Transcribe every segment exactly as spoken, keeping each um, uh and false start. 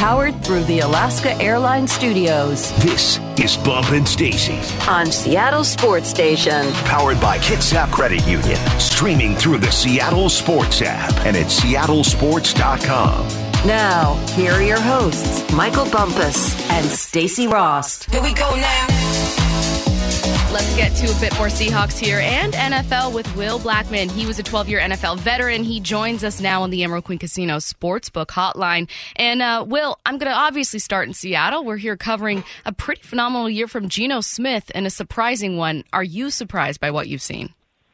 powered through the Alaska Airlines Studios. This is Bump and Stacy on Seattle Sports Station. Powered by Kitsap Credit Union. Streaming through the Seattle Sports app and at seattle sports dot com. Now, here are your hosts, Michael Bumpus and Stacy Ross. Here we go now. Let's get to a bit more Seahawks here and N F L with Will Blackman. He was a twelve-year N F L veteran. He joins us now on the Emerald Queen Casino Sportsbook Hotline. And, uh, Will, I'm going to obviously start in Seattle. We're here covering a pretty phenomenal year from Geno Smith and a surprising one. Are you surprised by what you've seen?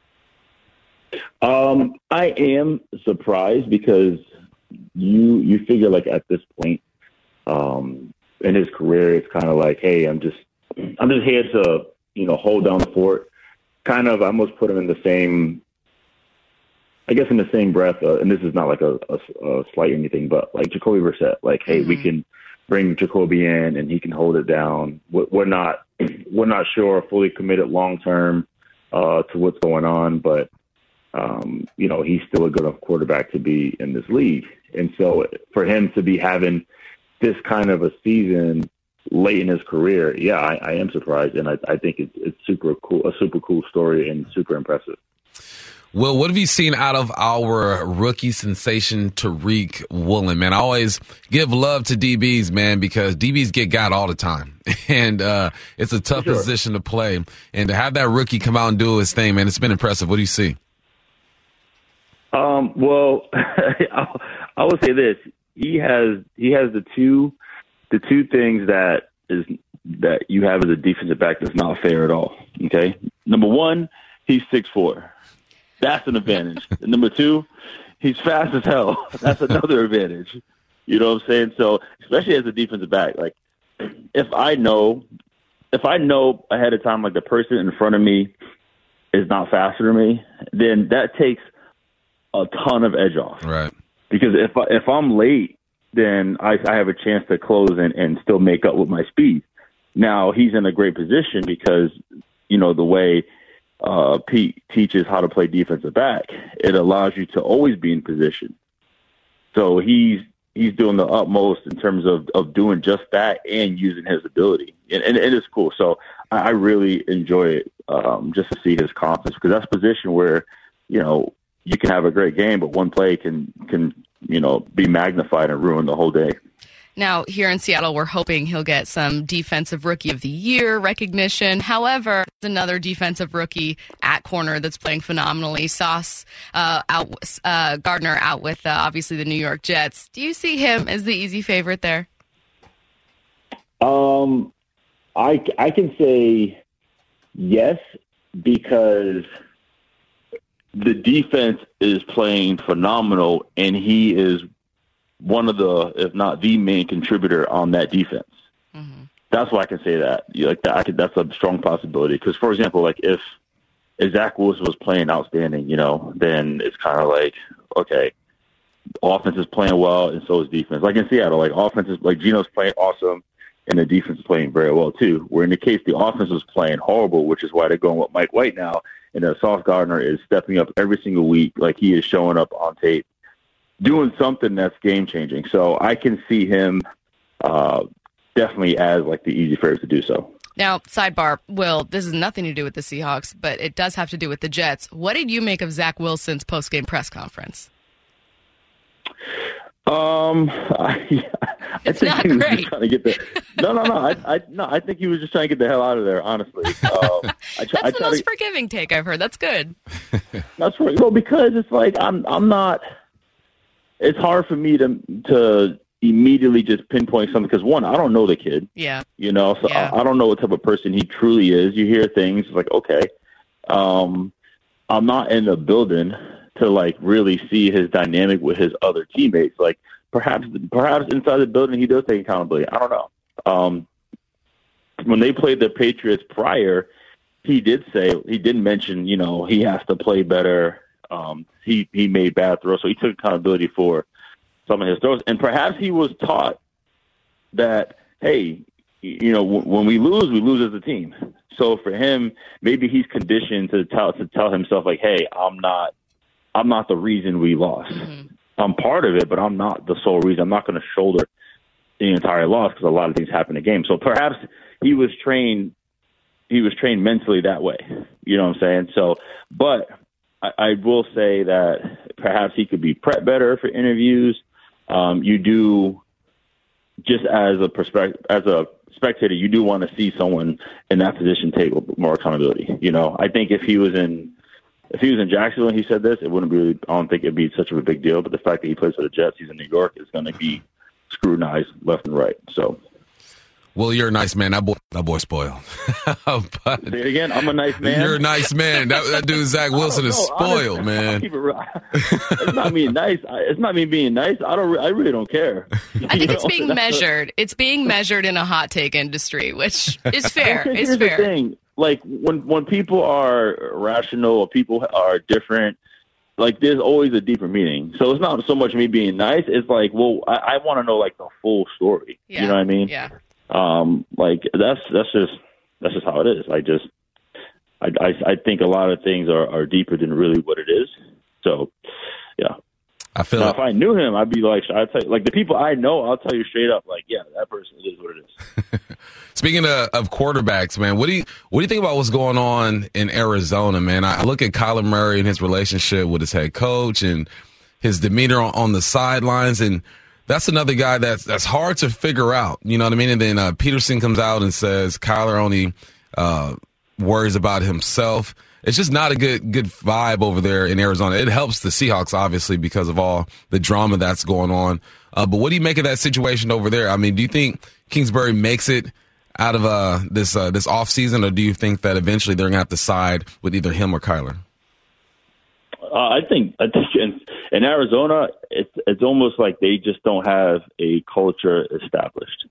Um, I am surprised because you you figure, like, at this point um, in his career, it's kind of like, hey, I'm just I'm just here to – you know, hold down the fort, kind of almost put him in the same, I guess in the same breath, uh, and this is not like a, a, a slight or anything, but like Jacoby Brissett, like, hey, mm-hmm. we can bring Jacoby in and he can hold it down. We're, we're not, we're not sure, fully committed long-term uh, to what's going on, but, um, you know, he's still a good enough quarterback to be in this league. And so for him to be having this kind of a season late in his career, yeah, I, I am surprised, and I, I think it's, it's super cool, a super cool story, and super impressive. Well, what have you seen out of our rookie sensation, Tariq Woolen, man? I always give love to D Bs, man, because D Bs get got all the time, and uh, it's a tough sure. position to play. And to have that rookie come out and do his thing, man, it's been impressive. What do you see? Um, well, I, I will say this: he has he has the two. The two things that is that you have as a defensive back that's not fair at all. Okay, number one, he's six foot four. That's an advantage. And number two, he's fast as hell. That's another advantage. You know what I'm saying? So, especially as a defensive back, like if I know, if I know ahead of time, like the person in front of me is not faster than me, then that takes a ton of edge off. Right. Because if I, if I'm late, then I, I have a chance to close and, and still make up with my speed. Now, he's in a great position because, you know, the way uh, Pete teaches how to play defensive back, it allows you to always be in position. So he's he's doing the utmost in terms of, of doing just that and using his ability. And, and it is cool. So I, I really enjoy it um, just to see his confidence, because that's a position where, you know, you can have a great game, but one play can can – you know, be magnified and ruin the whole day. Now, here in Seattle, we're hoping he'll get some Defensive Rookie of the Year recognition. However, another defensive rookie at corner that's playing phenomenally. Sauce uh, out, uh, Gardner out with, uh, obviously, the New York Jets. Do you see him as the easy favorite there? Um, I, I can say yes, because the defense is playing phenomenal, and he is one of the, if not the main contributor on that defense. Mm-hmm. That's why I can say that. You like that. I could, that's a strong possibility. Because, for example, like if, if Zach Wilson was playing outstanding, you know, then it's kind of like, okay, offense is playing well, and so is defense. Like in Seattle, like offense is like Geno's playing awesome, and the defense is playing very well too. Where in the case the offense was playing horrible, which is why they're going with Mike White now. And uh, Sauce Gardner is stepping up every single week, like he is showing up on tape, doing something that's game-changing. So I can see him uh, definitely as like the easy favorite to do so. Now, sidebar, Will, this has nothing to do with the Seahawks, but it does have to do with the Jets. What did you make of Zach Wilson's post-game press conference? Um, I, I it's think not he was great. just trying to get the no, no, no. I, I, no, I think he was just trying to get the hell out of there. Honestly, um, I try, that's I the most to, forgiving take I've heard. That's good. That's right. Well, because it's like I'm, I'm not. It's hard for me to to immediately just pinpoint something because one, I don't know the kid. Yeah. You know, so yeah. I, I don't know what type of person he truly is. You hear things like, okay, um, I'm not in the building to like really see his dynamic with his other teammates. Like perhaps, perhaps inside the building, he does take accountability. I don't know. Um, when they played the Patriots prior, he did say, he did mention, you know, he has to play better. Um, he, he made bad throws. So he took accountability for some of his throws. And perhaps he was taught that, hey, you know, w- when we lose, we lose as a team. So for him, maybe he's conditioned to tell, to tell himself like, hey, I'm not, I'm not the reason we lost. Mm-hmm. I'm part of it, but I'm not the sole reason. I'm not going to shoulder the entire loss because a lot of things happen in the game. So perhaps he was trained, he was trained mentally that way. You know what I'm saying? So, but I, I will say that perhaps he could be prepped better for interviews. Um, you do, just as a perspective, as a spectator, you do want to see someone in that position take more accountability. You know, I think if he was in, if he was in Jacksonville and he said this, it wouldn't be, I don't think it'd be such of a big deal. But the fact that he plays for the Jets, he's in New York, is going to be scrutinized left and right. So, well, you're a nice man. That boy, that boy spoiled. But, say it again. I'm a nice man. You're a nice man. That, that dude Zach Wilson is spoiled, honestly, man. Keep it real. It's not me nice. It's not me being nice. I don't. I really don't care. I think it's being measured. It's being measured in a hot take industry, which is fair. Okay, it's here's fair. The thing. Like when when people are rational or people are different, like there's always a deeper meaning. So it's not so much me being nice. It's like, well, I, I want to know like the full story. Yeah. You know what I mean? Yeah. Um, like that's that's just that's just how it is. I just I, I, I think a lot of things are, are deeper than really what it is. So yeah, I feel now, like, if I knew him, I'd be like, I'd tell you, like the people I know, I'll tell you straight up, like, yeah, that person is what it is. Speaking of, of quarterbacks, man, what do you what do you think about what's going on in Arizona, man? I look at Kyler Murray and his relationship with his head coach and his demeanor on, on the sidelines, and that's another guy that's that's hard to figure out. You know what I mean? And then uh, Peterson comes out and says Kyler only uh, worries about himself. It's just not a good good vibe over there in Arizona. It helps the Seahawks, obviously, because of all the drama that's going on. Uh, but what do you make of that situation over there? I mean, do you think Kingsbury makes it out of uh, this uh, this offseason, or do you think that eventually they're going to have to side with either him or Kyler? Uh, I think I think in, in Arizona, it's it's almost like they just don't have a culture established,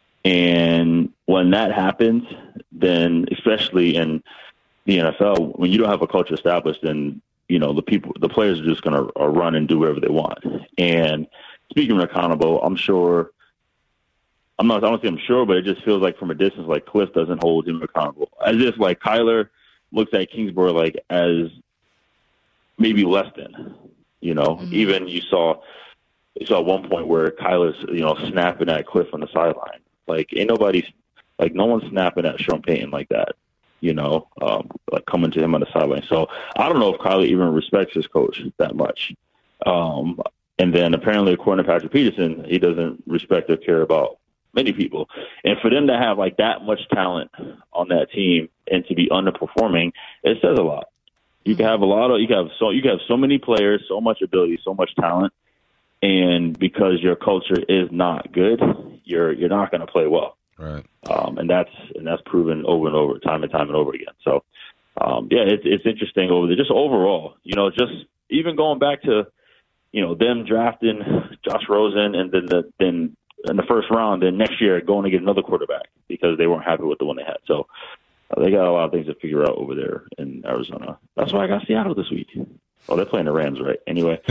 and when that happens, then especially in the N F L, when you don't have a culture established, then you know the people, the players are just going to uh, run and do whatever they want. And speaking of accountable, I'm sure. I'm not. I don't say I'm sure, but it just feels like from a distance, like Cliff doesn't hold him accountable, as if like Kyler looks at Kingsbury like as maybe less than. You know, mm-hmm. Even you saw you saw at one point where Kyler's you know snapping at Cliff on the sideline. Like ain't nobody, like no one's snapping at Sean Payton like that. You know, um, like coming to him on the sideline. So I don't know if Kyler even respects his coach that much. Um, and then apparently, according to Patrick Peterson, he doesn't respect or care about many people. And for them to have like that much talent on that team and to be underperforming, it says a lot. You can have a lot of, you can have so, you can have so many players, so much ability, so much talent. And because your culture is not good, you're, you're not going to play well. Right. Um, and that's, and that's proven over and over, time and time and over again. So, um, yeah, it's, it's interesting over there. Just overall, you know, just even going back to, you know, them drafting Josh Rosen and then the, then, in the first round, then next year going to get another quarterback because they weren't happy with the one they had. So uh, they got a lot of things to figure out over there in Arizona. That's why I got Seattle this week. Oh, they're playing the Rams, right? Anyway.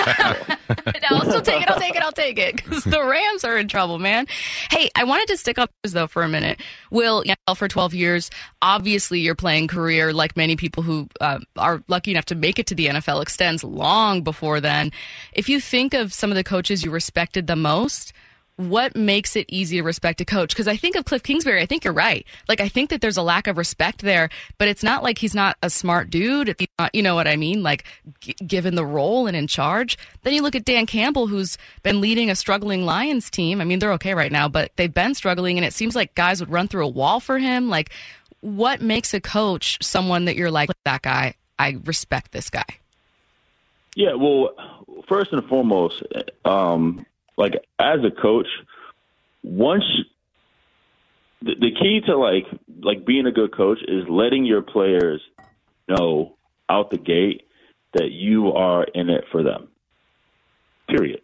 I'll still take it. I'll take it. I'll take it because the Rams are in trouble, man. Hey, I wanted to stick up though for a minute. Will, you know, for twelve years, obviously your playing career, like many people who uh, are lucky enough to make it to the N F L, extends long before then. If you think of some of the coaches you respected the most, what makes it easy to respect a coach? Because I think of Cliff Kingsbury, I think you're right. Like, I think that there's a lack of respect there, but it's not like he's not a smart dude. It's not, you know what I mean? Like, g- given the role and in charge. Then you look at Dan Campbell, who's been leading a struggling Lions team. I mean, they're okay right now, but they've been struggling, and it seems like guys would run through a wall for him. Like, what makes a coach someone that you're like, that guy, I respect this guy? Yeah, well, first and foremost, um, like as a coach, once the, the key to like like being a good coach is letting your players know out the gate that you are in it for them. Period.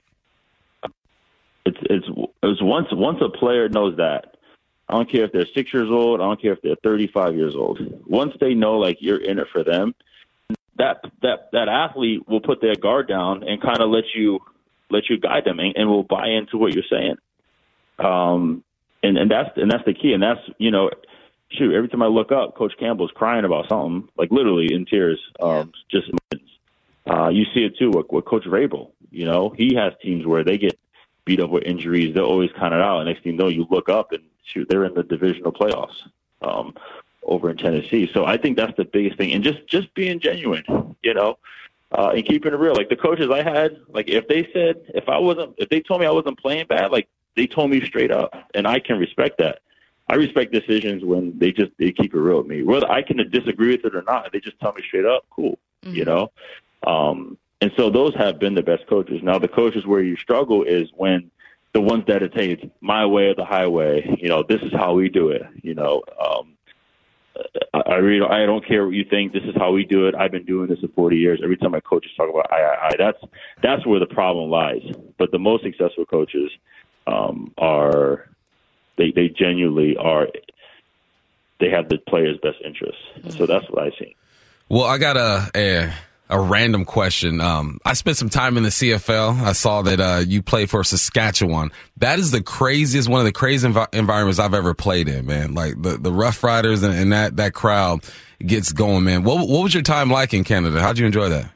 It's it's it's once once a player knows that. I don't care if they're six years old. I don't care if they're thirty-five years old. Once they know like you're in it for them, that that that athlete will put their guard down and kind of let you. let you guide them and, and will buy into what you're saying. Um, and, and that's, and that's the key. And that's, you know, shoot, every time I look up, Coach Campbell's crying about something, like literally in tears. Um, just, uh, you see it too with, with Coach Vrabel. You know, he has teams where they get, beat up with injuries. They're always kind of out. And next thing you know, you look up and shoot, they're in the divisional playoffs um, over in Tennessee. So I think that's the biggest thing. And just, just being genuine, you know, uh, and keeping it real. Like the coaches I had, like if they said, if I wasn't, if they told me I wasn't playing bad, like they told me straight up, and I can respect that. I respect decisions when they just, they keep it real with me. Whether I can disagree with it or not, they just tell me straight up, cool, mm-hmm. you know? Um, and so those have been the best coaches. Now the coaches where you struggle is when the ones that say it's my way or the highway, you know, this is how we do it, you know? Um, I, I really, I don't care what you think. This is how we do it. I've been doing this for forty years. Every time my coaches talk about I, I, I, that's, that's where the problem lies. But the most successful coaches um, are, They they genuinely are. They have the players' best interests, so that's what I see. Well, I got a a, a random question. Um, I spent some time in the C F L. I saw that uh, you played for Saskatchewan. That is the craziest, one of the craziest env- environments I've ever played in, man. Like the, the Rough Riders and, and that that crowd gets going, man. What what was your time like in Canada? How'd you enjoy that?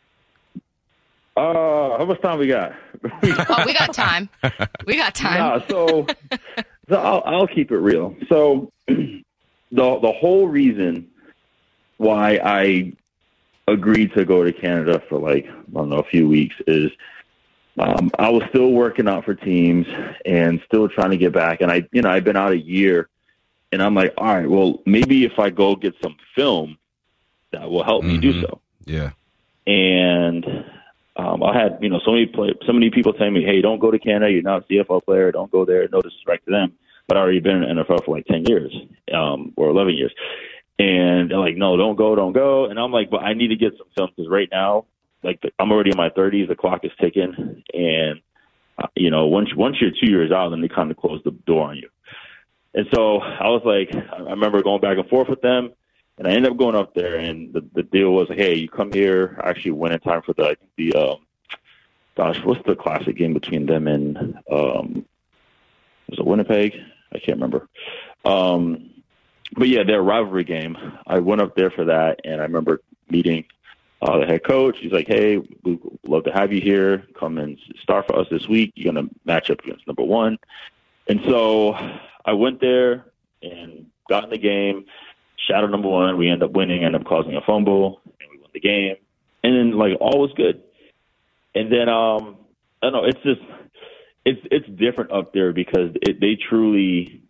Uh, how much time we got? Oh, we got time. We got time. Nah, so. So I'll, I'll keep it real. So the the whole reason why I agreed to go to Canada for like, I don't know, a few weeks is um, I was still working out for teams and still trying to get back. And I, you know, I've been out a year and I'm like, all right, well, maybe if I go get some film, that will help mm-hmm. me do so. Yeah. And Um, I had, you know, so many play, so many people telling me, "Hey, don't go to Canada. You're not a C F L player. Don't go there." No disrespect to them, but I already been in the N F L for like ten years, um, or eleven years, and they're like, "No, don't go, don't go." And I'm like, "But I need to get some film because right now, like, the, I'm already in my thirties. The clock is ticking, and uh, you know, once once you're two years out, then they kind of close the door on you." And so I was like, I remember going back and forth with them. And I ended up going up there, and the, the deal was, hey, you come here. I actually went in time for the, I think the, um, gosh, what's the classic game between them and, um, was it Winnipeg? I can't remember. Um, but yeah, their rivalry game. I went up there for that, and I remember meeting uh, the head coach. He's like, hey, we'd love to have you here. Come and start for us this week. You're going to match up against number one. And so I went there and got in the game. Shadow number one, we end up winning, end up causing a fumble, and we won the game. And then, like, all was good. And then, um, I don't know, it's just, it's it's different up there because it, they truly,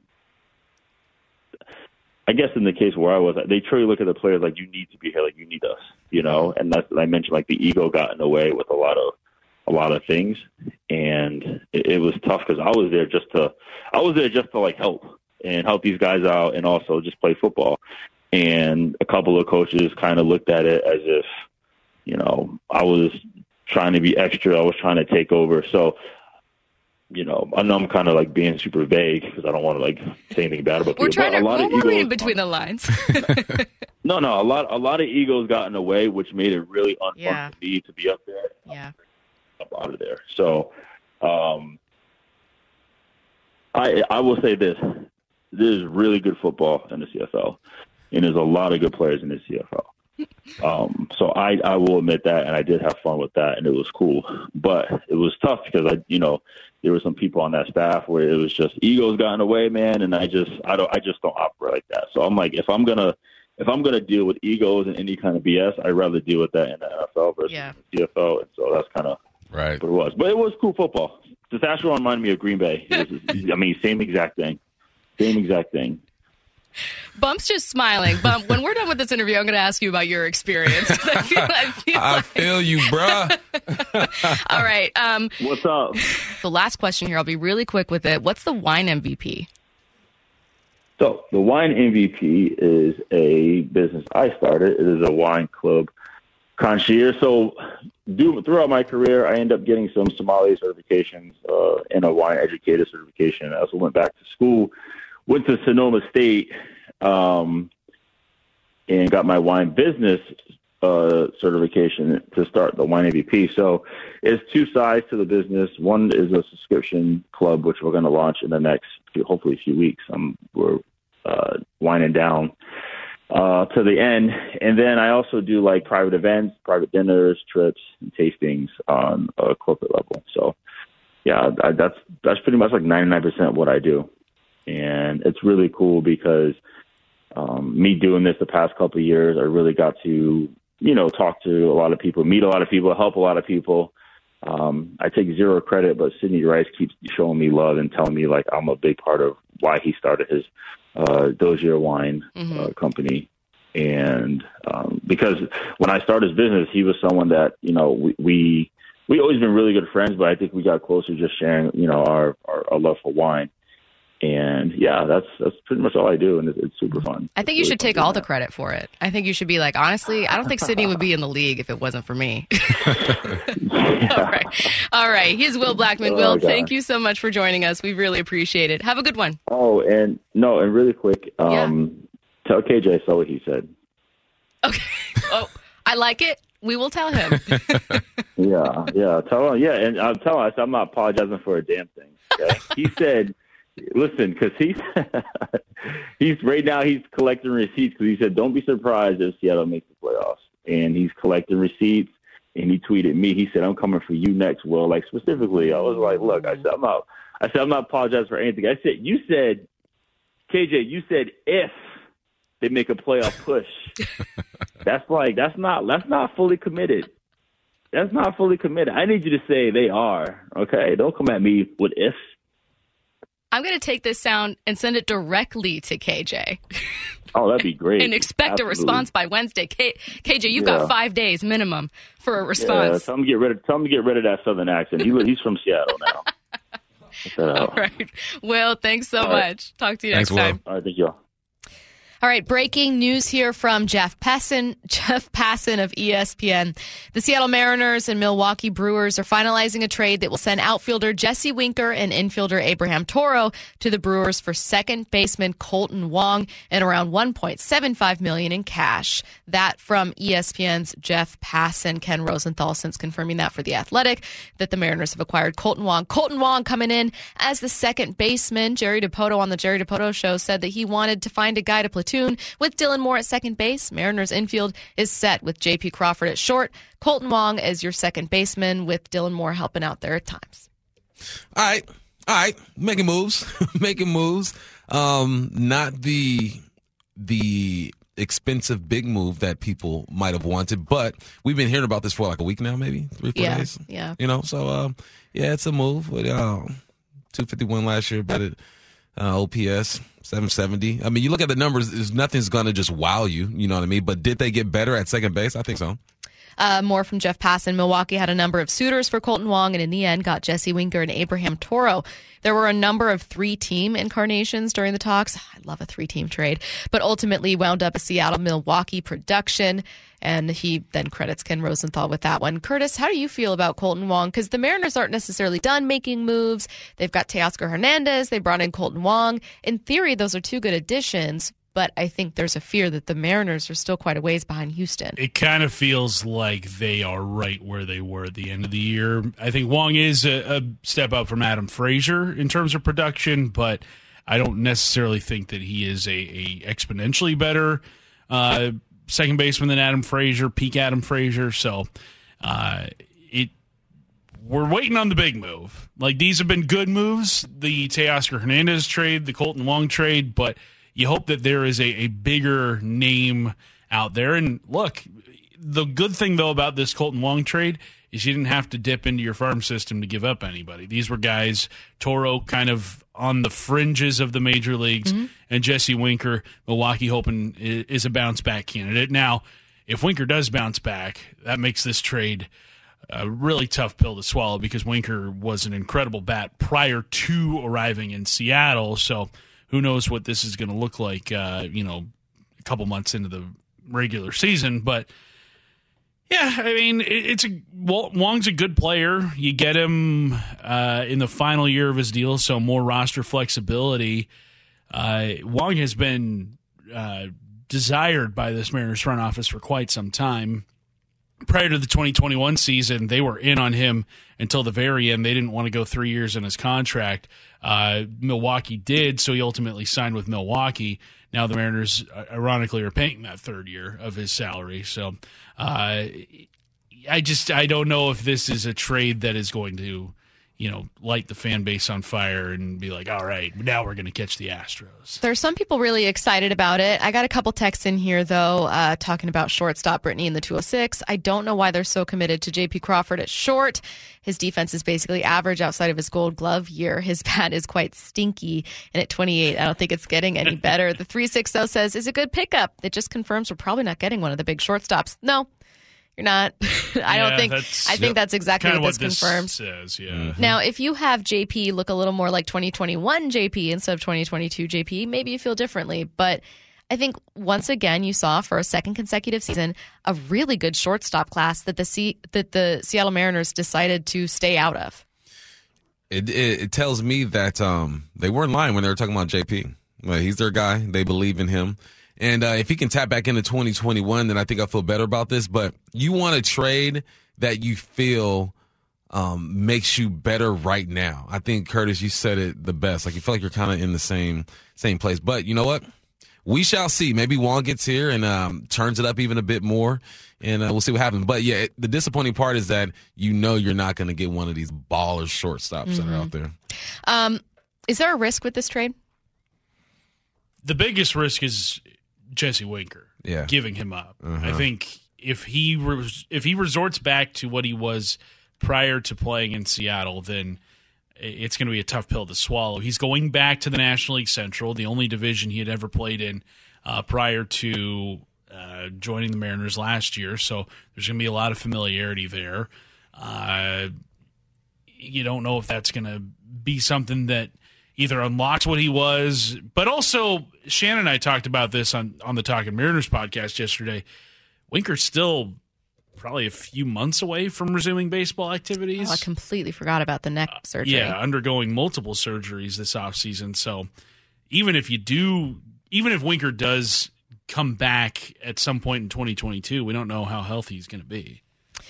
I guess in the case where I was, they truly look at the players like, you need to be here, like, you need us, you know? And that's, I mentioned, like, the ego got in the way with a lot of, a lot of things. And it, it was tough because I was there just to, I was there just to, like, help. And help these guys out and also just play football. And a couple of coaches kind of looked at it as if, you know, I was trying to be extra. I was trying to take over. So, you know, I know I'm kind of like being super vague because I don't want to like say anything bad about we're people. Trying to, a lot we're of egos, reading egos, between the lines. no, no, a lot, a lot of egos got in the way, which made it really unfun yeah. for me to be up there. Yeah. Up out of there. So, um, I I will say this. There's really good football in the C F L, and there's a lot of good players in the C F L. Um, so I, I will admit that, and I did have fun with that, and it was cool. But it was tough because I, you know, there were some people on that staff where it was just egos got in the way, man, and I just, I don't, I just don't operate like that. So I'm like, if I'm gonna, if I'm gonna deal with egos and any kind of B S, I'd rather deal with that in the N F L versus yeah. the C F L. And so that's kind of right what it was. But it was cool football. Saskatchewan reminded me of Green Bay. It was, I mean, same exact thing. Same exact thing. Bump's just smiling. Bump, when we're done with this interview, I'm going to ask you about your experience. I feel, I feel, I like... feel you, bruh. All right. Um, What's up? The last question here, I'll be really quick with it. What's the wine M V P? So the wine M V P is a business I started. It is a wine club concierge. So do, throughout my career, I ended up getting some sommelier certifications uh, and a wine educator certification. I also went back to school. Went to Sonoma State um, and got my wine business uh, certification to start the wine M V P. So it's two sides to the business. One is a subscription club, which we're going to launch in the next, hopefully, a few weeks. Um, we're uh, winding down uh, to the end. And then I also do like private events, private dinners, trips, and tastings on a corporate level. So yeah, I, that's that's pretty much like ninety-nine percent what I do. And it's really cool because um, me doing this the past couple of years, I really got to, you know, talk to a lot of people, meet a lot of people, help a lot of people. Um, I take zero credit, but Sidney Rice keeps showing me love and telling me like I'm a big part of why he started his uh, Dozier wine mm-hmm. uh, company. And um, because when I started his business, he was someone that, you know, we, we we always been really good friends, but I think we got closer just sharing, you know, our, our, our love for wine. And yeah, that's that's pretty much all I do, and it's, it's super fun. I think it's you really should take all the credit for it. I think you should be like, honestly, I don't think Sidney would be in the league if it wasn't for me. yeah. All right, all right. Here's Will Blackman. Oh, Will, God. Thank you so much for joining us. We really appreciate it. Have a good one. Oh, and no, and really quick, um, yeah. tell K J I saw what he said. Okay. Oh, I like it. We will tell him. yeah, yeah. Tell him. Yeah, and I'm telling him, I'm not apologizing for a damn thing. Okay? He said. Listen, because he's he's right now he's collecting receipts because he said, "Don't be surprised if Seattle makes the playoffs." And he's collecting receipts, and he tweeted me. He said, "I'm coming for you next, Will." Like specifically, I was like, "Look," I said, "I'm not." I said, "I'm not apologizing for anything." I said, "You said, K J, you said if they make a playoff push." That's like that's not that's not fully committed. That's not fully committed. I need you to say they are. Okay, don't come at me with ifs. I'm going to take this sound and send it directly to K J. Oh, that'd be great. And expect Absolutely. a response by Wednesday. K- KJ, you've yeah. got five days minimum for a response. Yeah, tell him to get rid of, tell him to get rid of that Southern accent. He, he's from Seattle now. All right. Well, thanks so All much. Right. Talk to you thanks, next time. All right, thank you all. All right, breaking news here from Jeff Passan, Jeff Passan of E S P N. The Seattle Mariners and Milwaukee Brewers are finalizing a trade that will send outfielder Jesse Winker and infielder Abraham Toro to the Brewers for second baseman Colton Wong and around one point seven five million dollars in cash. That from E S P N's Jeff Passan. Ken Rosenthal since confirming that for The Athletic, that the Mariners have acquired Colton Wong. Colton Wong coming in as the second baseman. Jerry Dipoto on the Jerry Dipoto Show said that he wanted to find a guy to platoon with Dylan Moore at second base. Mariners infield is set with J P Crawford at short. Colton Wong as your second baseman with Dylan Moore helping out there at times. All right. All right. Making moves. Making moves. Um, not the the expensive big move that people might have wanted, but we've been hearing about this for like a week now, maybe three, four yeah, days. Yeah. You know, so um, yeah, it's a move. With uh, two fifty-one last year, but it uh, O P S seven seventy. I mean, you look at the numbers, there's nothing's going to just wow you, you know what I mean? But did they get better at second base? I think so. Uh, more from Jeff Passan. Milwaukee had a number of suitors for Colton Wong and in the end got Jesse Winker and Abraham Toro. There were a number of three-team incarnations during the talks. I love a three-team trade. But ultimately wound up a Seattle-Milwaukee production. And he then credits Ken Rosenthal with that one. Curtis, how do you feel about Colton Wong? Because the Mariners aren't necessarily done making moves. They've got Teoscar Hernandez. They brought in Colton Wong. In theory, those are two good additions. But I think there's a fear that the Mariners are still quite a ways behind Houston. It kind of feels like they are right where they were at the end of the year. I think Wong is a, a step up from Adam Frazier in terms of production, but I don't necessarily think that he is a, a exponentially better uh, second baseman than Adam Frazier, peak Adam Frazier. So uh, it we're waiting on the big move. Like, these have been good moves, the Teoscar Hernandez trade, the Colton Wong trade, but you hope that there is a, a bigger name out there. And look, the good thing, though, about this Colton Wong trade is you didn't have to dip into your farm system to give up anybody. These were guys, Toro kind of on the fringes of the major leagues, mm-hmm. and Jesse Winker, Milwaukee hoping is a bounce-back candidate. Now, if Winker does bounce back, that makes this trade a really tough pill to swallow because Winker was an incredible bat prior to arriving in Seattle, so who knows what this is going to look like, uh, you know, a couple months into the regular season. But, yeah, I mean, it, it's a Wong's a good player. You get him uh, in the final year of his deal, so more roster flexibility. Uh, Wong has been uh, desired by this Mariners front office for quite some time. Prior to the twenty twenty-one season, they were in on him until the very end. They didn't want to go three years in his contract. Uh, Milwaukee did, so he ultimately signed with Milwaukee. Now the Mariners, ironically, are paying that third year of his salary. So uh, I just I don't know if this is a trade that is going to, you know, light the fan base on fire and be like, all right, now we're going to catch the Astros. There's some people really excited about it. I got a couple texts in here, though, uh, talking about shortstop Brittany in the two oh six. I don't know why they're so committed to J P Crawford at short. His defense is basically average outside of his Gold Glove year. His bat is quite stinky, and at twenty-eight, I don't think it's getting any better. The three sixty says, is a good pickup. It just confirms we're probably not getting one of the big shortstops. No. You're not. I yeah, don't think. I think yep. that's exactly what, what this this confirms. Says, yeah. Mm-hmm. Now, if you have J P look a little more like twenty twenty-one J P instead of twenty twenty-two J P, maybe you feel differently. But I think once again, you saw for a second consecutive season a really good shortstop class that the C- that the Seattle Mariners decided to stay out of. It, it, it tells me that um, they weren't lying when they were talking about J P. Well, he's their guy. They believe in him. And uh, if he can tap back into twenty twenty-one, then I think I'll feel better about this. But you want a trade that you feel um, makes you better right now. I think, Curtis, you said it the best. Like, you feel like you're kind of in the same same place. But you know what? We shall see. Maybe Juan gets here and um, turns it up even a bit more, and uh, we'll see what happens. But, yeah, it, the disappointing part is that you know you're not going to get one of these baller shortstops mm-hmm. that are out there. Um, is there a risk with this trade? The biggest risk is Jesse Winker, yeah. giving him up. Uh-huh. I think if he res- if he resorts back to what he was prior to playing in Seattle, then it's going to be a tough pill to swallow. He's going back to the National League Central, the only division he had ever played in uh, prior to uh, joining the Mariners last year. So there's going to be a lot of familiarity there. Uh, you don't know if that's going to be something that either unlocks what he was, but also Shannon and I talked about this on, on the Talking Mariners podcast yesterday. Winker's still probably a few months away from resuming baseball activities. Oh, I completely forgot about the neck surgery. Uh, yeah, undergoing multiple surgeries this offseason. So even if you do, even if Winker does come back at some point in twenty twenty-two, we don't know how healthy he's going to be.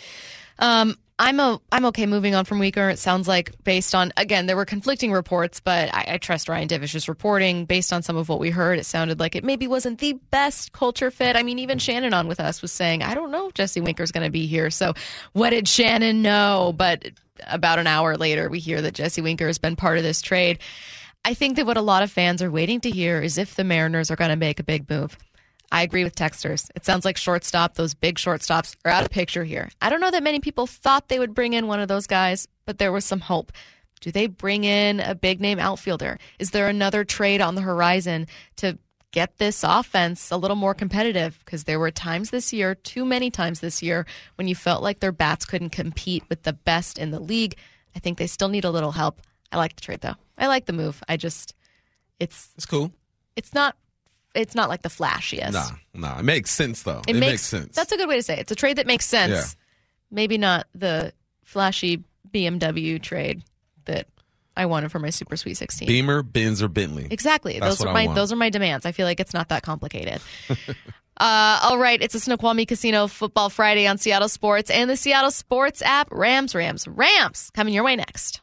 Um, I'm a, I'm okay moving on from Winker. It sounds like based on, again, there were conflicting reports, but I, I trust Ryan Divish's reporting. Based on some of what we heard, it sounded like it maybe wasn't the best culture fit. I mean, even Shannon on with us was saying, I don't know if Jesse Winker's going to be here. So what did Shannon know? But about an hour later, we hear that Jesse Winker has been part of this trade. I think that what a lot of fans are waiting to hear is if the Mariners are going to make a big move. I agree with texters. It sounds like shortstop, those big shortstops, are out of picture here. I don't know that many people thought they would bring in one of those guys, but there was some hope. Do they bring in a big-name outfielder? Is there another trade on the horizon to get this offense a little more competitive? Because there were times this year, too many times this year, when you felt like their bats couldn't compete with the best in the league. I think they still need a little help. I like the trade, though. I like the move. I just, it's... It's cool. It's not... It's not like the flashiest. Nah, nah. It makes sense, though. It, it makes, makes sense. That's a good way to say it. It's a trade that makes sense. Yeah. Maybe not the flashy B M W trade that I wanted for my Super Sweet sixteen. Beamer, Benz, or Bentley. Exactly. That's those what are I my want. those are my demands. I feel like it's not that complicated. uh, all right, it's a Snoqualmie Casino Football Friday on Seattle Sports and the Seattle Sports app. Rams, Rams, Rams coming your way next.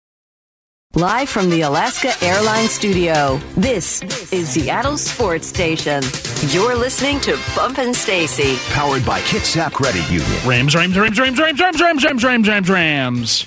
Live from the Alaska Airlines studio, this is Seattle Sports Station. You're listening to Bump and Stacy. Powered by Kitsap Credit Union. Rams, Rams, Rams, Rams, Rams, Rams, Rams, Rams, Rams, Rams, Rams.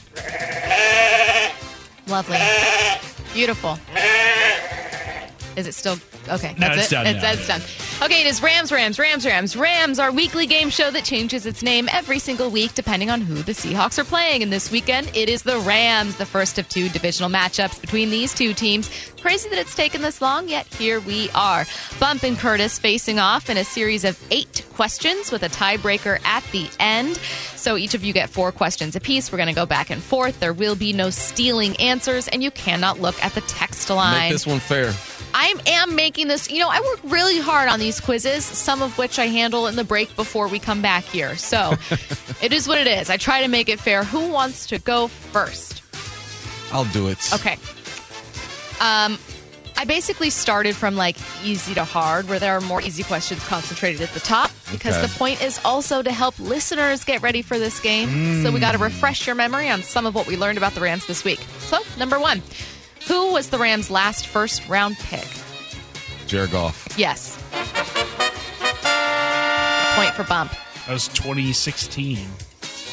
Lovely. Beautiful. Is it still... Okay, No, that's it's it. done It's, now. it's done. Okay, it is Rams, Rams, Rams, Rams, Rams, our weekly game show that changes its name every single week depending on who the Seahawks are playing. And this weekend, it is the Rams, the first of two divisional matchups between these two teams. Crazy that it's taken this long, yet here we are. Bump and Curtis facing off in a series of eight questions with a tiebreaker at the end. So each of you get four questions apiece. We're going to go back and forth. There will be no stealing answers, and you cannot look at the text line. Make this one fair. I am making this, you know, I work really hard on these quizzes, some of which I handle in the break before we come back here. So it is what it is. I try to make it fair. Who wants to go first? I'll do it. Okay. Um, I basically started from like easy to hard, where there are more easy questions concentrated at the top, because Okay. the point is also to help listeners get ready for this game. Mm. So we got to refresh your memory on some of what we learned about the Rams this week. So, number one. Who was the Rams' last first-round pick? Jared Goff. Yes. Point for Bump. That was twenty sixteen.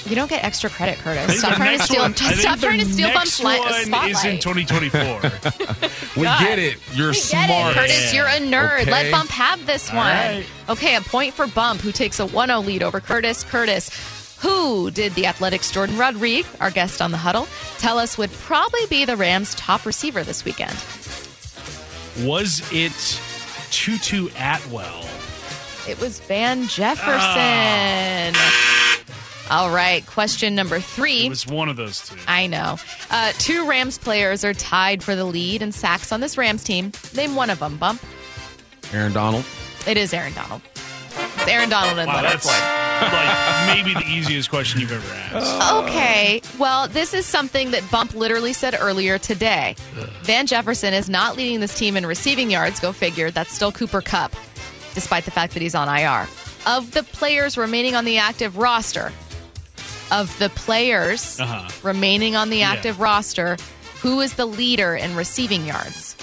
You don't get extra credit, I Curtis. think Stop the trying to next steal. one- I Stop think trying to the steal next Bump's li- one spotlight. is in twenty twenty-four. We God. get it. You're We smart. get it, Curtis. You're a nerd. Okay. Let Bump have this All one. right. Okay, a point for Bump, who takes a one oh lead over Curtis. Curtis, who did the Athletics' Jordan Rodriguez, our guest on the huddle, tell us would probably be the Rams' top receiver this weekend? Was it Tutu Atwell? It was Van Jefferson. All right, question number three. It was one of those two. I know. Uh, two Rams players are tied for the lead in sacks on this Rams team. Name one of them, Bump. Aaron Donald. It is Aaron Donald. It's Aaron Donald and Wow, Leonard that's Floyd. like maybe the easiest question you've ever asked. Okay, well, this is something that Bump literally said earlier today. Van Jefferson is not leading this team in receiving yards. Go figure. That's still Cooper Kupp, despite the fact that he's on I R. Of the players remaining on the active roster, of the players Uh-huh. remaining on the Yeah. active roster, who is the leader in receiving yards?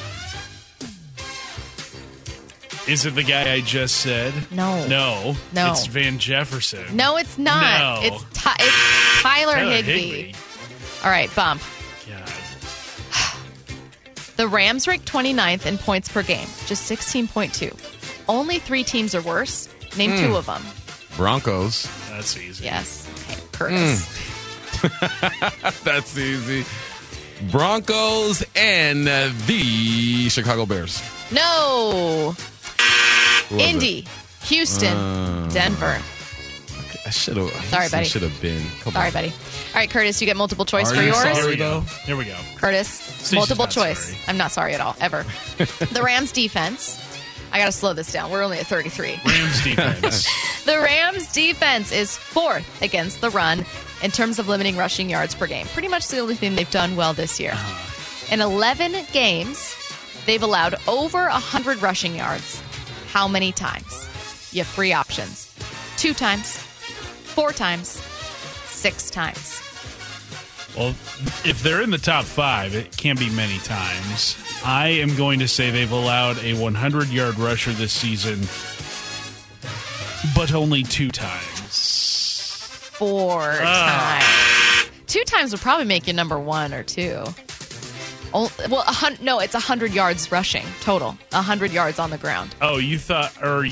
Is it the guy I just said? No. No. No. It's Van Jefferson. No, it's not. No. It's, Ty- it's Tyler, Tyler Higbee. Higbee. All right, Bump. God. The Rams rank twenty-ninth in points per game, just sixteen point two. Only three teams are worse. Name Hmm. two of them. Broncos. That's easy. Yes. Okay, Curtis. That's easy. Broncos and uh, the Chicago Bears. No. Who was Indy, it? Houston, Uh, Denver. I should have. Sorry, buddy. Should have been. Come Sorry, on. buddy. All right, Curtis, you get multiple choice Are for you yours. sorry? Here we go. though? Here we go. Curtis, Stacey's multiple not choice. sorry. I'm not sorry at all, ever. The Rams defense. I got to slow this down. We're only at thirty-three. Rams defense. The Rams defense is fourth against the run in terms of limiting rushing yards per game. Pretty much the only thing they've done well this year. In eleven games, they've allowed over one hundred rushing yards. How many times? You have three options. Two times, four times, six times. Well, if they're in the top five, it can't be many times. I am going to say they've allowed a hundred-yard rusher this season, but only two times. Four times. Two times would probably make you number one or two. Oh, well, a hun- no, it's one hundred yards rushing total. one hundred yards on the ground. Oh, you thought, or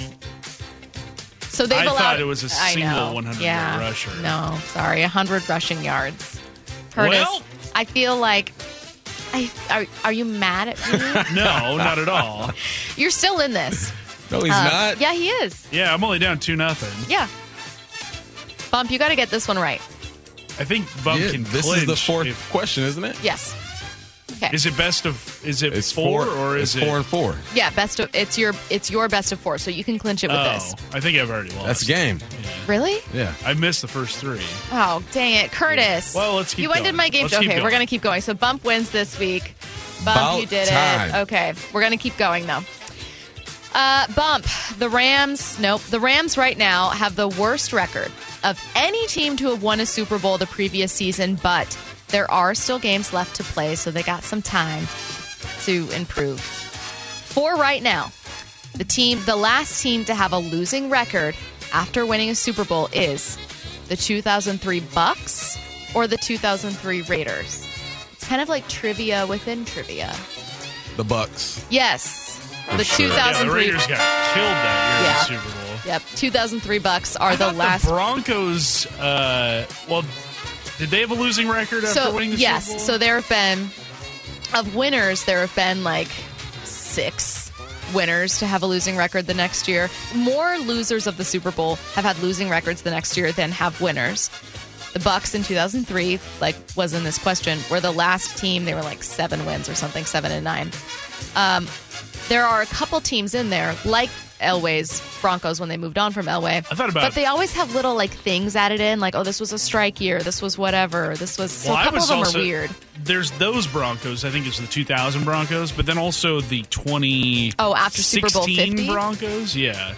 So they've I allowed. thought it was a I single know. one hundred-yard yeah. rusher. No, sorry, one hundred rushing yards. Curtis, Well- I feel like. I, are, are you mad at me? no, not at all. You're still in this. No, he's Uh, not. Yeah, he is. Yeah, I'm only down two nothing. Yeah. Bump, you got to get this one right. I think Bump Yeah, can this clinch. is the fourth if- question, isn't it? Yes. Okay. Is it best of? Is it It's four, four, or is it's it four and four? Yeah, best of it's your it's your best of four, so you can clinch it with Oh, this. I think I've already lost. That's a game. Really? Yeah. I missed the first three. Oh, dang it, Curtis. Well, let's keep You ended going. my game. Let's keep Okay, we're going. gonna keep going. So Bump wins this week. Bump, About you did time. it. Okay, we're gonna keep going though. Uh, Bump, the Rams. Nope, the Rams right now have the worst record of any team to have won a Super Bowl the previous season, but there are still games left to play, so they got some time to improve. For right now, the team, the last team to have a losing record after winning a Super Bowl is the two thousand three Bucks or the two thousand three Raiders. It's kind of like trivia within trivia. The Bucks. Yes, the sure. Yeah, the two thousand three. Raiders got killed that year Yeah. in the Super Bowl. Yep, two thousand three Bucks are I the thought last. The Broncos. Uh, well, did they have a losing record after So winning the yes, Super Bowl? so there have been of winners. There have been like six winners to have a losing record the next year. More losers of the Super Bowl have had losing records the next year than have winners. The Bucks in two thousand three, like was in this question, were the last team. They were like seven wins or something, seven and nine. Um, there are a couple teams in there, like Elway's Broncos when they moved on from Elway. I thought about- but they always have little like things added in, like oh, this was a strike year, this was whatever, this was. So Well, a I couple was of them also, are weird. There's those Broncos. I think it's the two thousand Broncos, but then also the twenty. Oh, after Super Bowl fifty? Broncos. Yeah,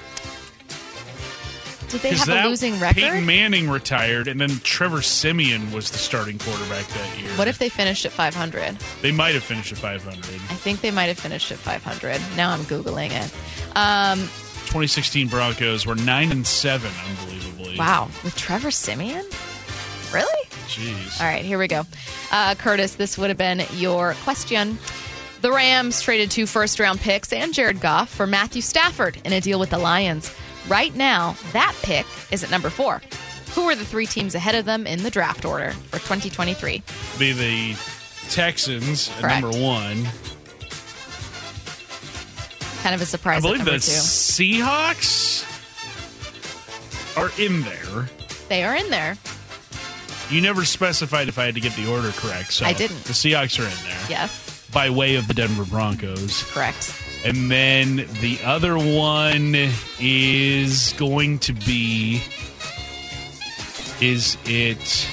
Did they 'Cause have that a losing record? Peyton Manning retired, and then Trevor Simeon was the starting quarterback that year. What if they finished at five hundred? They might have finished at five hundred. I think they might have finished at five hundred. Now I'm Googling it. Um, twenty sixteen Broncos were nine and seven, unbelievably. wow. With Trevor Simeon? Really? Jeez. All right, here we go. Uh, Curtis, this would have been your question. The Rams traded two first-round picks and Jared Goff for Matthew Stafford in a deal with the Lions. Right now, that pick is at number four. Who are the three teams ahead of them in the draft order for twenty twenty-three? Be the Texans at Correct. number one. Kind of a surprise I believe at the number two. Seahawks are in there. They are in there. You never specified if I had to get the order correct, so I didn't. The Seahawks are in there. Yes, By way of the Denver Broncos. correct. And then the other one is going to be, is it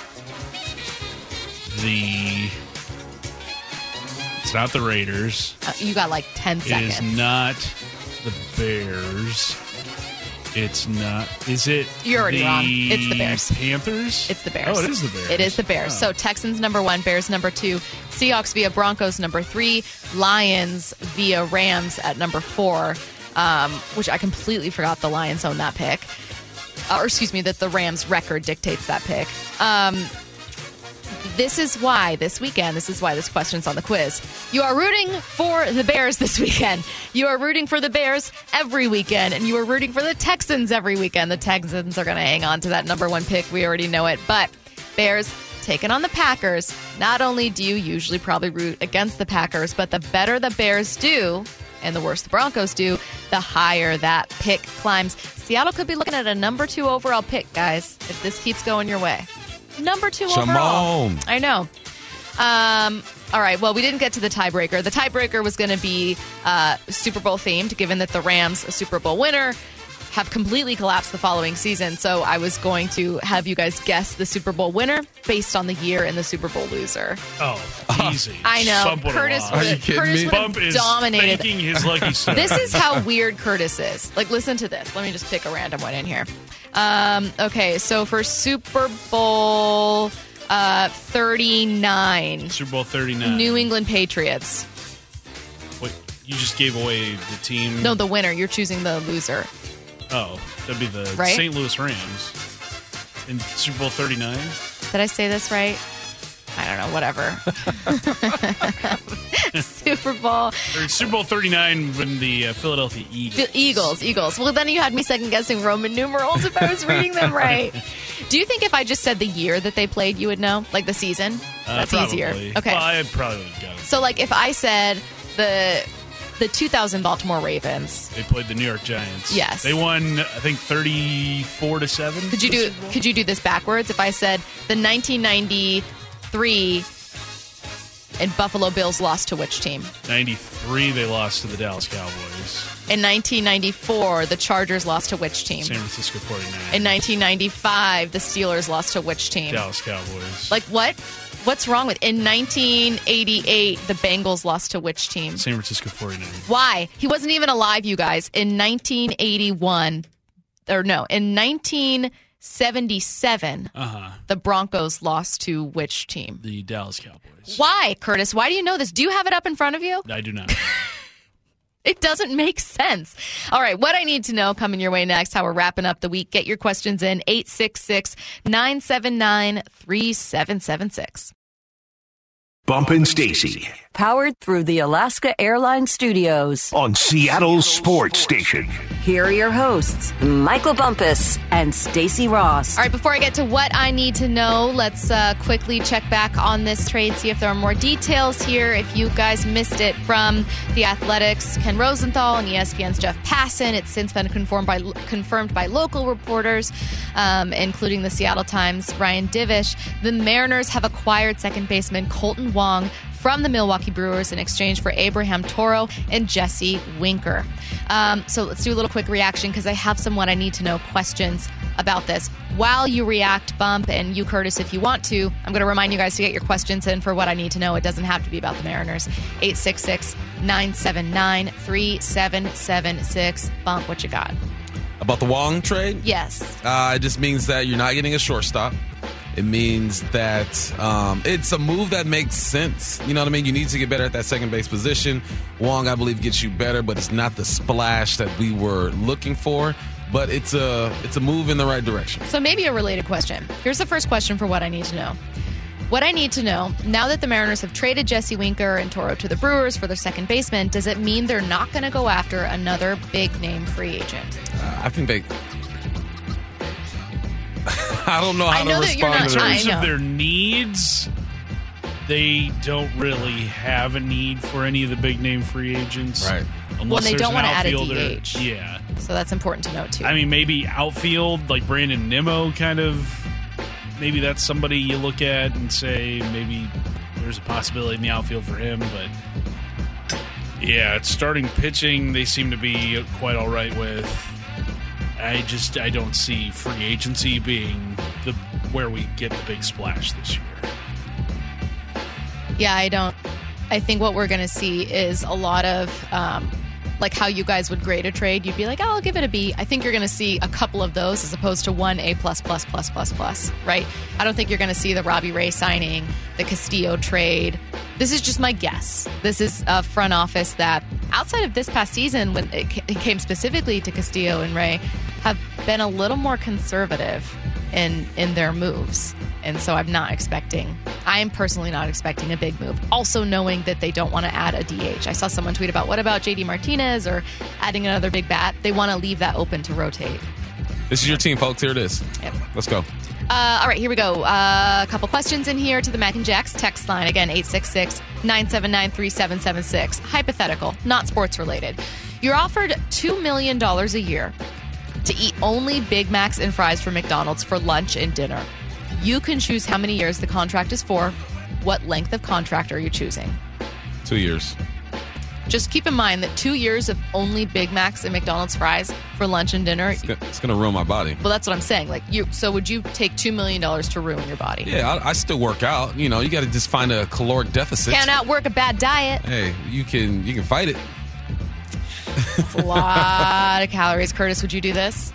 the, it's not the Raiders. Uh, you got like ten It seconds. is not the Bears. It's not, is it You're already the wrong. It's the Bears. Panthers? It's the Bears. Oh, it is the Bears. It is the Bears. Oh. So Texans number one, Bears number two, Seahawks via Broncos number three, Lions via Rams at number four, um, which I completely forgot the Lions own that pick. Uh, or excuse me, that the Rams record dictates that pick. Um, this is why this weekend, this is why this question's on the quiz. You are rooting for the Bears this weekend. You are rooting for the Bears every weekend, and you are rooting for the Texans every weekend. The Texans are going to hang on to that number one pick. We already know it. But Bears taking on the Packers. Not only do you usually probably root against the Packers, but the better the Bears do, and the worse the Broncos do, the higher that pick climbs. Seattle could be looking at a number two overall pick, guys, if this keeps going your way. Number two overall. Shimon. I know. Um, all right. Well, we didn't get to the tiebreaker. The tiebreaker was going to be uh, Super Bowl themed, given that the Rams, a Super Bowl winner, have completely collapsed the following season. So I was going to have you guys guess the Super Bowl winner based on the year and the Super Bowl loser. Oh, easy. I know. Sub would've Curtis lost. would Are you have kidding Curtis me? would have Bump is dominated. thanking his lucky star. This is how weird Curtis is. Like, listen to this. Let me just pick a random one in here. Um, okay, so for Super Bowl uh, thirty-nine, Super Bowl thirty-nine. New England Patriots. Wait, you just gave away the team. No, the winner. You're choosing the loser. Oh, that'd be the Right? Saint Louis Rams in Super Bowl thirty-nine. Did I say this right? I don't know. Whatever. Super Bowl. Or Super Bowl thirty-nine when the uh, Philadelphia Eagles. The Eagles, Eagles. Well, then you had me second guessing Roman numerals if I was reading them right. Do you think if I just said the year that they played, you would know? Like the season? Uh, That's probably. easier. Okay. Well, I probably would have got it. So, like, if I said the the two thousand Baltimore Ravens, They played the New York Giants. Yes. They won, I think, thirty-four to seven. could you do could you do this backwards? If I said the nineteen ninety-three and Buffalo Bills lost to which team? ninety-three, they lost to the Dallas Cowboys. In nineteen ninety-four, the Chargers lost to which team? San Francisco forty-nine. In nineteen ninety-five, the Steelers lost to which team? Dallas Cowboys. Like what? What's wrong with in nineteen eighty-eight? The Bengals lost to which team? San Francisco forty-nine. Why? He wasn't even alive, you guys. In nineteen eighty-one, or no, in nineteen seventy-seven, Uh-huh. the Broncos lost to which team? The Dallas Cowboys. Why, Curtis? Why do you know this? Do you have it up in front of you? I do not. It doesn't make sense. All right, what I need to know coming your way next, how we're wrapping up the week. Get your questions in eight six six, nine seven nine, three seven seven six. Bump and Stacy Powered through the Alaska Airlines Studios. on Seattle's Sports Station. Here are your hosts, Michael Bumpus and Stacy Ross. All right, before I get to what I need to know, let's uh, quickly check back on this trade, see if there are more details here. If you guys missed it from The Athletics' Ken Rosenthal and E S P N's Jeff Passan, it's since been confirmed by confirmed by local reporters, um, including the Seattle Times' Ryan Divish. The Mariners have acquired second baseman Colton Wong from the Milwaukee Brewers in exchange for Abraham Toro and Jesse Winker. Um, so let's do a little quick reaction because I have some what I need to know questions about this. While you react, Bump, and you, Curtis, if you want to, I'm going to remind you guys to get your questions in for what I need to know. It doesn't have to be about the Mariners. eight six six, nine seven nine, three seven seven six. Bump, what you got? About the Wong trade? Yes. Uh, it just means that you're not getting a shortstop. It means that um, it's a move that makes sense. You know what I mean? You need to get better at that second base position. Wong, I believe, gets you better, but it's not the splash that we were looking for. but it's a it's a move in the right direction. So maybe a related question. Here's the first question for what I need to know. What I need to know, now that the Mariners have traded Jesse Winker and Toro to the Brewers for their second baseman, does it mean they're not going to go after another big-name free agent? Uh, I think they... I don't know how I know to that you're respond not- to In that. terms I know. of their needs, they don't really have a need for any of the big name free agents. Right. Unless Well, they there's don't an wanna add a outfielder. D H. Yeah. So that's important to note, too. I mean, maybe outfield, like Brandon Nimmo, kind of. Maybe that's somebody you look at and say maybe there's a possibility in the outfield for him. But yeah, it's starting pitching. They seem to be quite all right with. I just I don't see free agency being the where we get the big splash this year. Yeah, I don't. I think what we're going to see is a lot of, um, like how you guys would grade a trade. You'd be like, oh, I'll give it a B. I think you're going to see a couple of those as opposed to one A plus plus plus plus plus, right? I don't think you're going to see the Robbie Ray signing, the Castillo trade. This is just my guess. This is a front office that, outside of this past season, when it ca- it came specifically to Castillo and Ray, have been a little more conservative in in their moves. And so I'm not expecting, I am personally not expecting a big move. Also knowing that they don't want to add a D H. I saw someone tweet about, what about J D Martinez or adding another big bat? They want to leave that open to rotate. This is your team, folks. Here it is. Yep. Let's go. Uh, all right, here we go. Uh, a couple questions in here to the Mac and Jacks text line. Again, eight six six, nine seven nine, three seven seven six. Hypothetical, not sports related. You're offered two million dollars a year to eat only Big Macs and fries from McDonald's for lunch and dinner. You can choose how many years the contract is for. What length of contract are you choosing? Two years. Just keep in mind that two years of only Big Macs and McDonald's fries for lunch and dinner. It's gonna, it's gonna ruin my body. Well, that's what I'm saying. Like you, so would you take two million dollars to ruin your body? Yeah, I, I still work out. You know, you got to just find a caloric deficit. Can't outwork a bad diet. Hey, you can you can fight it. It's a lot of calories. Curtis, would you do this?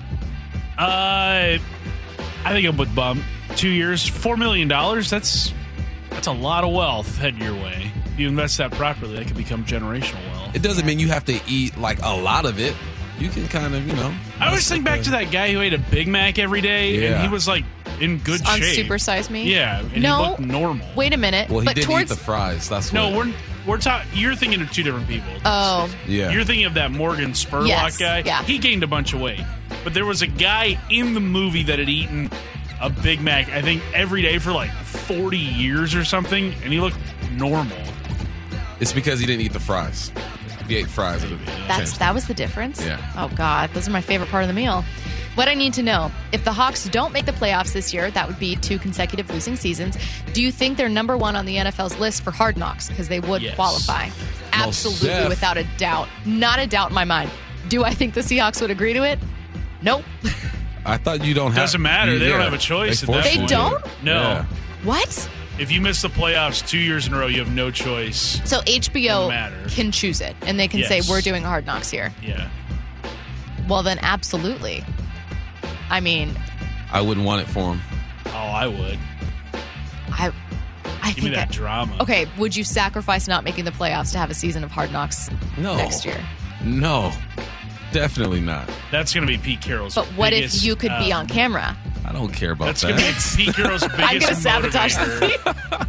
Uh, I think I'm with Bum. Two years, four million dollars. That's that's a lot of wealth heading your way. If you invest that properly, that could become generational wealth. It doesn't mean you have to eat like a lot of it. You can kind of, you know. I always think back to that guy who ate a Big Mac every day, Yeah. and he was like in good On shape. Super Size Me? Yeah, and No. he looked normal. Wait a minute. Well, he but did towards eat the fries. That's No, what. we're we're talking. You're thinking of two different people. oh, Yeah. You're thinking of that Morgan Spurlock Yes, guy. yeah. He gained a bunch of weight. But there was a guy in the movie that had eaten a Big Mac, I think, every day for like forty years or something, and he looked normal. It's because he didn't eat the fries. If he ate fries, it would that's change. that was the difference. Yeah. Oh God, those are my favorite part of the meal. What I need to know: if the Hawks don't make the playoffs this year, that would be two consecutive losing seasons. Do you think they're number one on the N F L's list for Hard Knocks because they would Yes. qualify? Absolutely, def. without a doubt, not a doubt in my mind. Do I think the Seahawks would agree to it? Nope. I thought you don't have. Doesn't matter. They yeah. don't have a choice. They, at that force They you point. to. don't? No. Yeah. What? If you miss the playoffs two years in a row, you have no choice. So H B O Doesn't matter. can choose it, and they can Yes. say we're doing Hard Knocks here. Yeah. Well, then absolutely. I mean, I wouldn't want it for him. Oh, I would. I, I Give me think. that I, drama. okay, would you sacrifice not making the playoffs to have a season of Hard Knocks No. next year? No, definitely not. That's going to be Pete Carroll's But what biggest, if you could be um, on camera? I don't care about That's that. going to be Pete Carroll's biggest I'm going to sabotage motivator.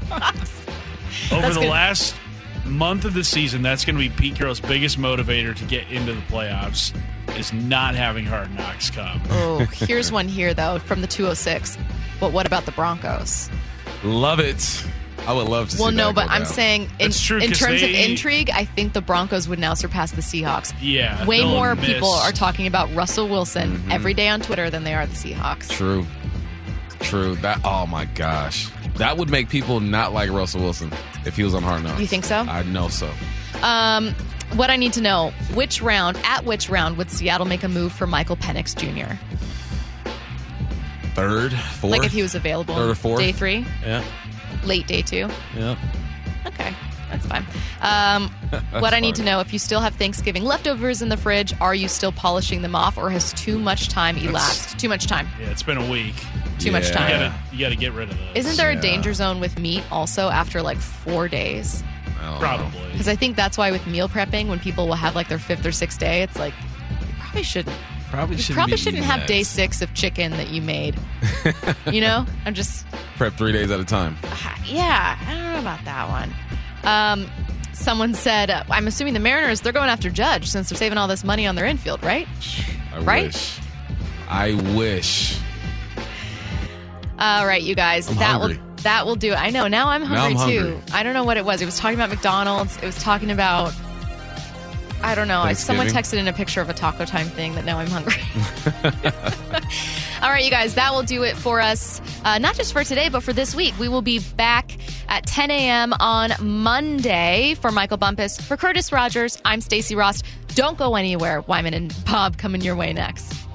the Over That's the gonna- last month of the season, that's going to be Pete Carroll's biggest motivator to get into the playoffs is not having Hard Knocks come. Oh, here's one here, though, from the two oh six. But what about the Broncos? Love it. I would love to see Well, no, that but go I'm down. saying in, That's true, in 'cause terms of they- intrigue, I think the Broncos would now surpass the Seahawks. Yeah. Way they'll more miss. people are talking about Russell Wilson Mm-hmm. every day on Twitter than they are the Seahawks. True. True. That. Oh my gosh, that would make people not like Russell Wilson if he was on Hard Knocks. You think so? I know so. Um, what I need to know: which round, at which round, would Seattle make a move for Michael Penix Junior? Third, fourth. Like if he was available, Third or fourth? day three, Yeah. late day two. Yeah. Okay, that's fine. Um, what I need to fine. know: if you still have Thanksgiving leftovers in the fridge, are you still polishing them off, or has too much time elapsed? Too much time. Yeah, it's been a week. Too much Yeah. time. You gotta, you gotta get rid of those. Isn't there Yeah. a danger zone with meat also after like four days? I don't know. Probably. Because I think that's why with meal prepping, when people will have like their fifth or sixth day, it's like you probably shouldn't Probably you shouldn't, probably be shouldn't eating have that. day six of chicken that you made. You know, I'm just Prep three days at a time. yeah. I don't know about that one. Um, someone said, uh, I'm assuming the Mariners they're going after Judge since they're saving all this money on their infield, right? I Right? wish. I wish. All right, you guys. I'm that hungry. will that will do it. I know. Now I'm hungry I'm too. hungry. I don't know what it was. It was talking about McDonald's. It was talking about I don't know. I, someone texted in a picture of a Taco Time thing that now I'm hungry. All right, you guys, that will do it for us. Uh, not just for today, but for this week. We will be back at ten a.m. on Monday. For Michael Bumpus, for Curtis Rogers, I'm Stacey Ross. Don't go anywhere. Wyman and Bob coming your way next.